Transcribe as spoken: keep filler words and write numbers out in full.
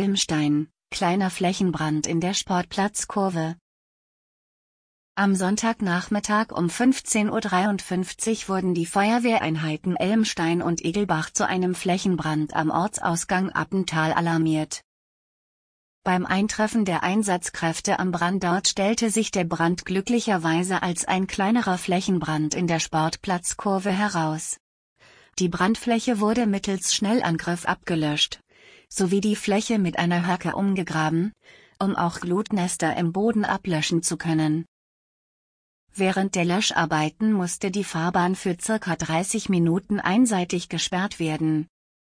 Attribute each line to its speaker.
Speaker 1: Elmstein, kleiner Flächenbrand in der Sportplatzkurve. Am Sonntagnachmittag um fünfzehn Uhr dreiundfünfzig wurden die Feuerwehreinheiten Elmstein und Igelbach zu einem Flächenbrand am Ortsausgang Appental alarmiert. Beim Eintreffen der Einsatzkräfte am Brandort stellte sich der Brand glücklicherweise als ein kleinerer Flächenbrand in der Sportplatzkurve heraus. Die Brandfläche wurde mittels Schnellangriff abgelöscht, sowie die Fläche mit einer Hacke umgegraben, um auch Glutnester im Boden ablöschen zu können. Während der Löscharbeiten musste die Fahrbahn für circa dreißig Minuten einseitig gesperrt werden.